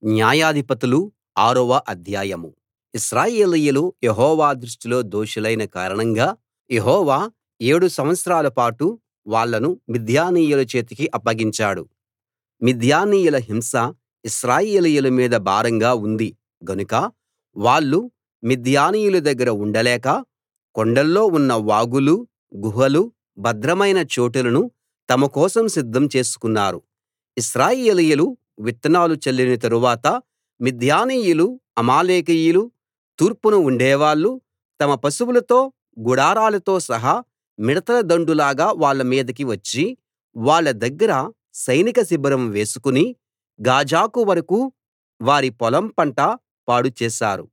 న్యాయాధిపతులు 6వ అధ్యాయం. ఇశ్రాయేలీయులు యెహోవా దృష్టిలో దోషులైన కారణంగా యెహోవా 7 సంవత్సరాల పాటు వాళ్ళను మిద్యానీయుల చేతికి అప్పగించాడు. మిద్యానీయుల హింస ఇశ్రాయేలీయుల మీద భారంగా ఉంది గనుక వాళ్ళు మిద్యానీయుల దగ్గర ఉండలేక కొండల్లో ఉన్న వాగులు, గుహలు, భద్రమైన చోటులను తమ కోసం సిద్ధం చేసుకున్నారు. ఇశ్రాయేలీయులు విత్తనాలు చల్లిన తరువాత మిద్యానీయులు, అమాలేకీయులు తూర్పున ఉండేవాళ్ళు తమ పశువులతో గుడారాలతో సహా మిడతల దండులాగా వాళ్ళ మీదికి వచ్చి వాళ్ళ దగ్గర సైనిక శిబిరం వేసుకుని గాజాకు వరకూ వారి పొలం పంట పాడు చేశారు.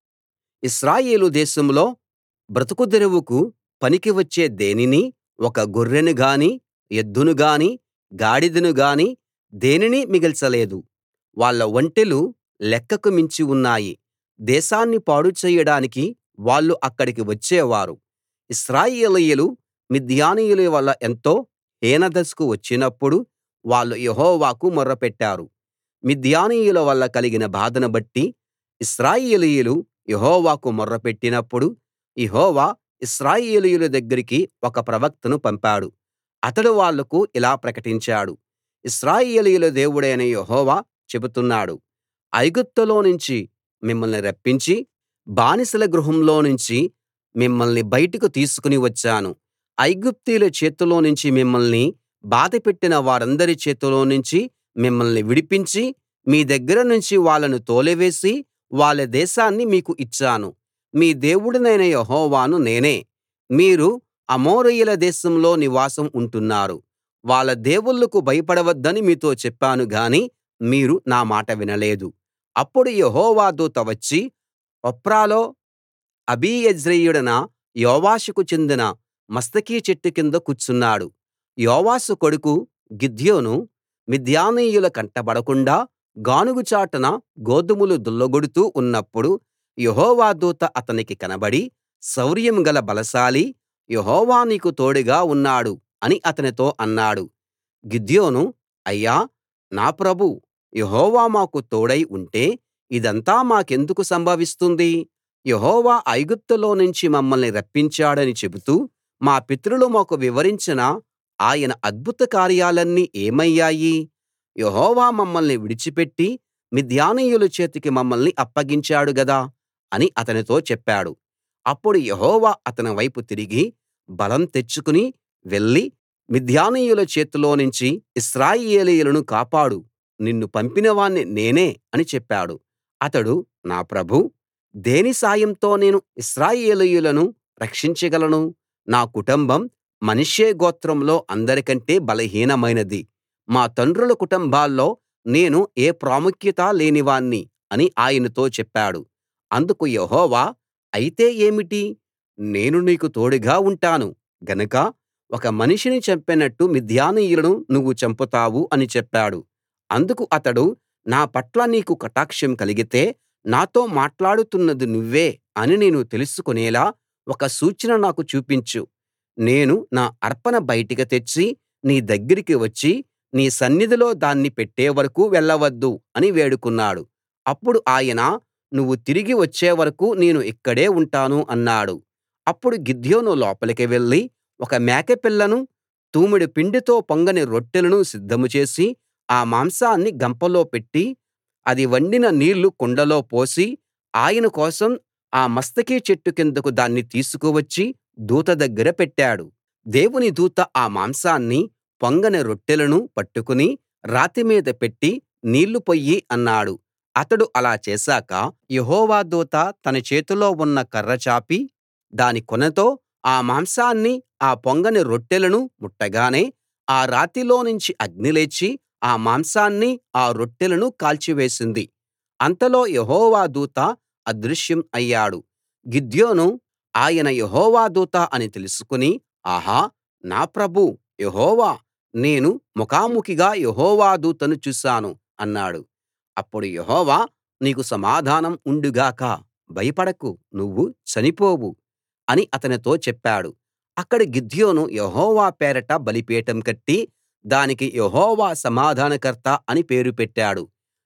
ఇశ్రాయేలు దేశంలో బ్రతుకు తెరువుకు పనికి వచ్చే దేనినీ, ఒక గొర్రెను గానీ, ఎద్దును గానీ, గాడిదను గానీ దేనినీ మిగల్చలేదు. వాళ్ళ ఒంటెలు లెక్కకు మించి ఉన్నాయి. దేశాన్ని పాడు చెయ్యడానికి వాళ్ళు అక్కడికి వచ్చేవారు. ఇశ్రాయేలీయులు మిద్యానీయుల వల్ల ఎంతో హీనదశకు వచ్చినప్పుడు వాళ్ళు యెహోవాకు మొర్రపెట్టారు. మిద్యానీయుల వల్ల కలిగిన బాధను బట్టి ఇశ్రాయేలీయులు యెహోవాకు మొర్రపెట్టినప్పుడు యెహోవా ఇశ్రాయేలీయుల దగ్గరికి ఒక ప్రవక్తను పంపాడు. అతడు వాళ్లకు ఇలా ప్రకటించాడు: ఇశ్రాయేలీయుల దేవుడైన యెహోవా చెబుతున్నాడు, ఐగుప్తులో నుంచి మిమ్మల్ని రప్పించి బానిసల గృహంలో నుంచి మిమ్మల్ని బయటకు తీసుకుని వచ్చాను. ఐగుప్తీయుల చేతిలో నుంచి మిమ్మల్ని బాధపెట్టిన వారందరి చేతిలో నుంచి మిమ్మల్ని విడిపించి మీ దగ్గర నుంచి వాళ్ళను తోలివేసి వాళ్ళ దేశాన్ని మీకు ఇచ్చాను. మీ దేవుడినైన యెహోవాను నేనే. మీరు అమోరీయుల దేశంలో నివాసం ఉంటున్నారు. వాళ్ళ దేవుళ్ళకు భయపడవద్దని మీతో చెప్పాను గాని మీరు నా మాట వినలేదు. అప్పుడు యెహోవా దూత వచ్చి ఒఫ్రాలో అబీయెజ్రీయుడైన యోవాషుకు చెందిన మస్తకి చెట్టు కింద కూర్చున్నాడు. యోవాషు కొడుకు గిద్యోను మిద్యానీయుల కంటబడకుండా గానుగ చాటున గోధుమలు దుళ్ళగొడుతూ ఉన్నప్పుడు యెహోవా దూత అతనికి కనబడి, శౌర్యం గల బలశాలీ, యెహోవా నీకు తోడుగా ఉన్నాడు అని అతనితో అన్నాడు. గిద్యోను, అయ్యా నా ప్రభూ, యెహోవా మాకు తోడై ఉంటే ఇదంతా మాకెందుకు సంభవిస్తుంది? యెహోవా ఐగుప్తులో నుంచి మమ్మల్ని రప్పించాడని చెబుతూ మా పితరులు మాకు వివరించిన ఆయన అద్భుత కార్యాలన్నీ ఏమయ్యాయి? యెహోవా మమ్మల్ని విడిచిపెట్టి మిద్యానీయుల చేతికి మమ్మల్ని అప్పగించాడు గదా అని అతనితో చెప్పాడు. అప్పుడు యెహోవా అతని వైపు తిరిగి, బలం తెచ్చుకుని వెళ్లి మిద్యానీయుల చేతిలోనుంచి ఇశ్రాయేలీయులను కాపాడు, నిన్ను పంపినవాణ్ణి నేనే అని చెప్పాడు. అతడు, నా ప్రభూ, దేని సాయంతో నేను ఇశ్రాయేలీయులను రక్షించగలను? నా కుటుంబం మనష్షే గోత్రంలో అందరికంటే బలహీనమైనది. మా తండ్రుల కుటుంబాల్లో నేను ఏ ప్రాముఖ్యతా లేనివాణ్ణి అని ఆయనతో చెప్పాడు. అందుకు యెహోవా, అయితే ఏమిటి? నేను నీకు తోడుగా ఉంటాను గనక ఒక మనిషిని చంపినట్టు మిద్యానీయులను నువ్వు చంపుతావు అని చెప్పాడు. అందుకు అతడు, నా పట్ల నీకు కటాక్షం కలిగితే నాతో మాట్లాడుతున్నది నువ్వే అని నేను తెలుసుకునేలా ఒక సూచన నాకు చూపించు. నేను నా అర్పణ బయటికి తెచ్చి నీ దగ్గరికి వచ్చి నీ సన్నిధిలో దాన్ని పెట్టే వరకూ వెళ్ళవద్దు అని వేడుకున్నాడు. అప్పుడు ఆయన, నువ్వు తిరిగి వచ్చే వరకూ నేను ఇక్కడే ఉంటాను అన్నాడు. అప్పుడు గిద్యోను లోపలికి వెళ్లి ఒక మేకపిల్లను, తూమెడు పిండితో పొంగని రొట్టెలను సిద్ధం చేసి ఆ మాంసాన్ని గంపలో పెట్టి అది వండిన నీళ్లు కుండలో పోసి ఆయన కోసం ఆ మస్తకి చెట్టు కిందకు దాన్ని తీసుకువచ్చి దూత దగ్గర పెట్టాడు. దేవుని దూత ఆ మాంసాన్ని, పొంగని రొట్టెలను పట్టుకుని రాతి మీద పెట్టి నీళ్లు పొయ్యి అన్నాడు. అతడు అలా చేశాక యెహోవా దూత తన చేతిలో ఉన్న కర్ర చాపి దాని కొనతో ఆ మాంసాన్ని, ఆ పొంగని రొట్టెలను ముట్టగానే ఆ రాతిలోనుంచి అగ్ని లేచి ఆ మాంసాన్ని, ఆ రొట్టెలను కాల్చివేసింది. అంతలో యెహోవా దూత అదృశ్యం అయ్యాడు. గిద్యోను ఆయన యెహోవా దూత అని తెలుసుకుని, ఆహా, నా ప్రభూ యెహోవా, నేను ముఖాముఖిగా యెహోవా దూతను చూశాను అన్నాడు. అప్పుడు యెహోవా, నీకు సమాధానం ఉండు గాక, భయపడకు, నువ్వు చనిపోవు అని అతనితో చెప్పాడు. అక్కడ గిద్యోను యెహోవా పేరట బలిపీఠం కట్టి దానికి యెహోవా సమాధానకర్త అని పేరు పెట్టాడు.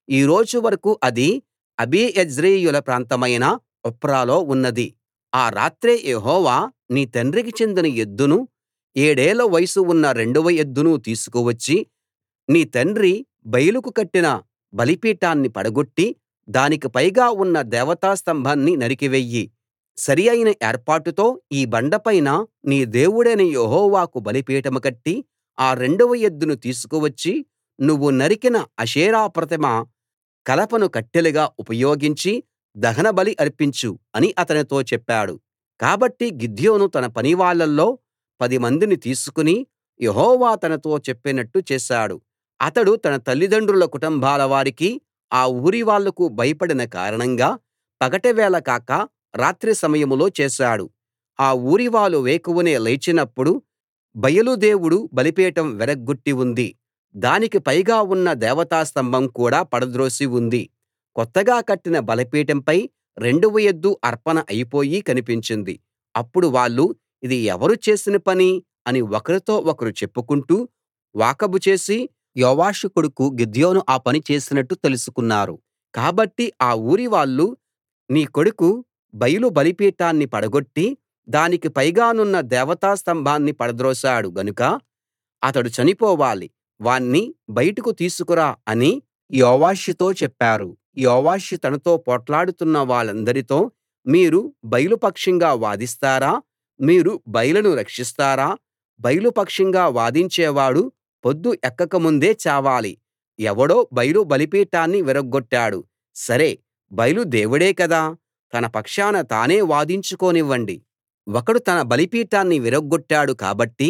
ఈ రోజు వరకూ అది అబీయెజ్రీయుల ప్రాంతమైన ఒఫ్రాలో ఉన్నది. ఆ రాత్రే యెహోవా నీ తండ్రికి చెందిన ఎద్దునూ 7 ఏళ్ల వయసు ఉన్న రెండవ ఎద్దునూ తీసుకువచ్చి నీ తండ్రి బయలుకు కట్టిన బలిపీఠాన్ని పడగొట్టి దానికి పైగా ఉన్న దేవతా స్తంభాన్ని నరికివెయ్యి. సరి అయిన ఏర్పాటుతో ఈ బండపైన నీ దేవుడైన యెహోవాకు బలిపీఠం కట్టి ఆ రెండవ ఎద్దును తీసుకువచ్చి నువ్వు నరికిన అషేరా ప్రతిమ కలపను కట్టెలుగా ఉపయోగించి దహనబలి అర్పించు అని అతనితో చెప్పాడు. కాబట్టి గిద్యోను తన పనివాళ్ళలో 10 మందిని తీసుకుని యెహోవా తనతో చెప్పినట్టు చేశాడు. అతడు తన తల్లిదండ్రుల కుటుంబాల వారికి ఆ ఊరి వాళ్లకు భయపడిన కారణంగా పగటివేళ కాక రాత్రి సమయంలో చేశాడు. ఆ ఊరివాళ్ళు వేకువనే లేచినప్పుడు బయలు దేవుడు బలిపీఠం విరగ్గొట్టి ఉంది. దానికి పైగా ఉన్న దేవతా స్తంభం కూడా పడద్రోసి ఉంది. కొత్తగా కట్టిన బలిపీఠంపై రెండవ ఎద్దు అర్పణ అయిపోయి కనిపించింది. అప్పుడు వాళ్ళు ఇది ఎవరు చేసిన పని అని ఒకరితో ఒకరు చెప్పుకుంటూ వాకబు చేసి యోవాషు కొడుకు గిద్యోను ఆ పని చేసినట్టు తెలుసుకున్నారు. కాబట్టి ఆ ఊరివాళ్ళు నీ కొడుకు బయలు బలిపీఠాన్ని పడగొట్టి దానికి పైగానున్న దేవతా స్తంభాన్ని పడద్రోశాడు గనుక అతడు చనిపోవాలి. వాణ్ణి బయటకు తీసుకురా అని యోవాషుతో చెప్పారు. యోవాషు తనతో పోట్లాడుతున్న వాళ్ళందరితో మీరు బయలు పక్షంగా వాదిస్తారా? మీరు బయలును రక్షిస్తారా? బయలు పక్షంగా వాదించేవాడు పొద్దు ఎక్కక ముందే చావాలి. ఎవడో బయలు బలిపీఠాన్ని విరగ్గొట్టాడు. సరే, బయలు దేవుడే కదా! తన పక్షాన తానే వాదించుకోనివ్వండి. ఒకడు తన బలిపీఠాన్ని విరగ్గొట్టాడు కాబట్టి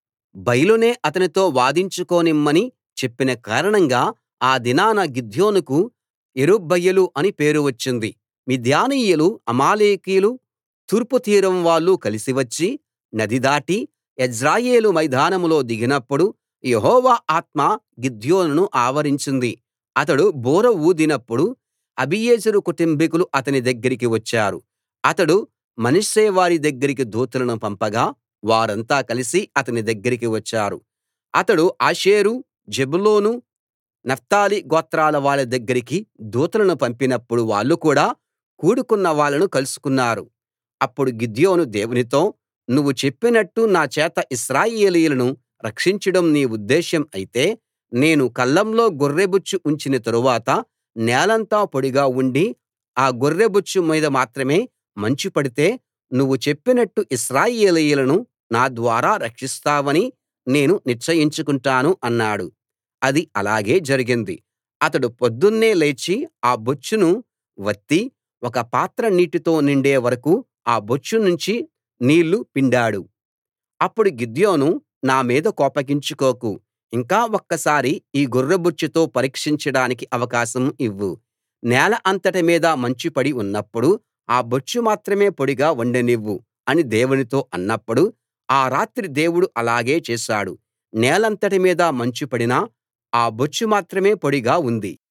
బయలునే అతనితో వాదించుకోనిమ్మని చెప్పిన కారణంగా ఆ దినాన గిద్యోనుకు యెరుబ్బయలు అని పేరు వచ్చింది. మిద్యానీయులు అమాలేకీయులు తూర్పు తీరం వాళ్ళు కలిసి వచ్చి నది దాటి యెజ్రెయేలు మైదానంలో దిగినప్పుడు యెహోవా ఆత్మ గిద్యోనును ఆవరించింది. అతడు బూర ఊదినప్పుడు అబీయెజెరు కుటుంబీకులు అతని దగ్గరికి వచ్చారు. అతడు మనష్షే వారి దగ్గరికి దూతలను పంపగా వారంతా కలిసి అతని దగ్గరికి వచ్చారు. అతడు ఆషేరు, జెబూలూను, నఫ్తాలి గోత్రాల వాళ్ళ దగ్గరికి దూతలను పంపినప్పుడు వాళ్ళు కూడా కూడుకున్న వాళ్ళను కలుసుకున్నారు. అప్పుడు గిద్యోను దేవునితో నువ్వు చెప్పినట్టు నా చేత ఇశ్రాయేలీయులను రక్షించడం నీ ఉద్దేశ్యం అయితే నేను కళ్ళంలో గొర్రెబొచ్చు ఉంచిన తరువాత నేలంతా పొడిగా ఉండి ఆ గొర్రెబొచ్చు మీద మాత్రమే మంచు పడితే నువ్వు చెప్పినట్టు ఇశ్రాయేలీయులను నా ద్వారా రక్షిస్తావని నేను నిశ్చయించుకుంటాను అన్నాడు. అది అలాగే జరిగింది. అతడు పొద్దున్నే లేచి ఆ బొచ్చును వత్తి ఒక పాత్ర నీటితో నిండే వరకూ ఆ బొచ్చు నుంచి నీళ్లు పిండాడు. అప్పుడు గిద్యోను నా మీద కోపగించుకోకు. ఇంకా ఒక్కసారి ఈ గొర్రెబొచ్చుతో పరీక్షించడానికి అవకాశం ఇవ్వు. నేల అంతటి మీద మంచు పడి ఉన్నప్పుడు ఆ బొచ్చు మాత్రమే పొడిగా ఉండనివ్వు అని దేవునితో అన్నప్పుడు ఆ రాత్రి దేవుడు అలాగే చేశాడు. నేలంతటి మీద మంచు పడినా ఆ బొచ్చు మాత్రమే పొడిగా ఉంది.